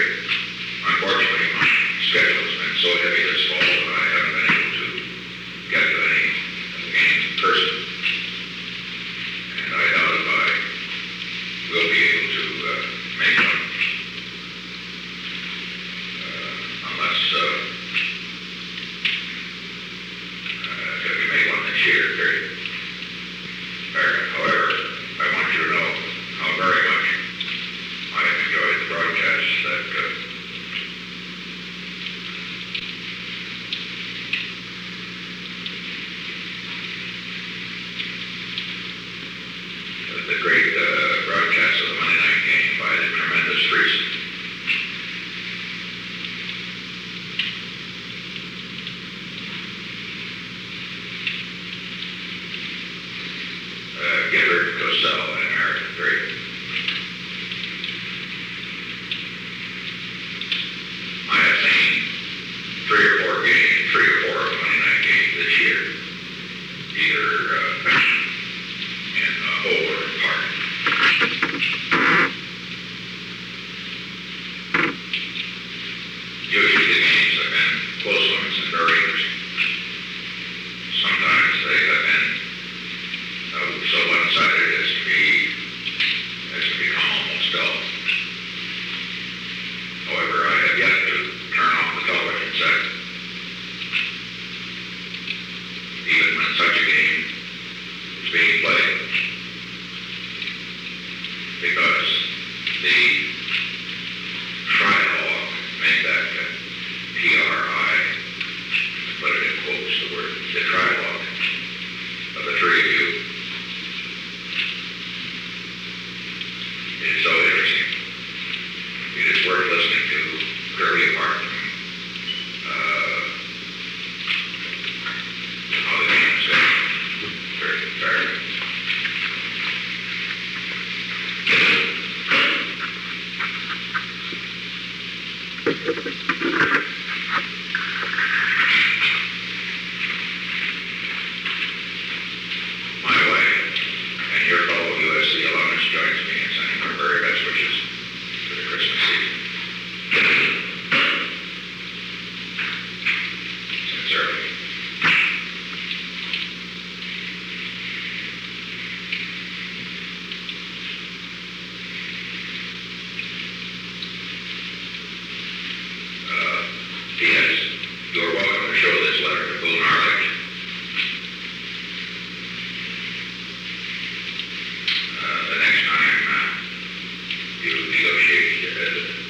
unfortunately, my schedule has been so heavy this fall that I haven't been able to get to any games in person. And I doubt if I will be able to make one unless if we make one this year. However, I want you to know how very much I have enjoyed the broadcasts the great broadcast of the Monday night game by the tremendous Freese. Gifford, Cosell, and American Great. I have seen three or four of the Monday night games this year, either in whole or in part. Usually the games have been close ones and very interesting. Sometimes they have been so one-sided as to become almost dull. However, I have yet to turn off the television set, even when such a game is being played, because the trialogue, make that P-R-I, put it in quotes, the word, the trialogue of the three of you is so interesting. It is worth listening to clearly apart from how the game is going. Very. My wife and your fellow USC alumnus joins me in sending our very best wishes for the Christmas season. Sincerely. P.S. You are welcome to show this letter to Boone Arledge. The next time you negotiate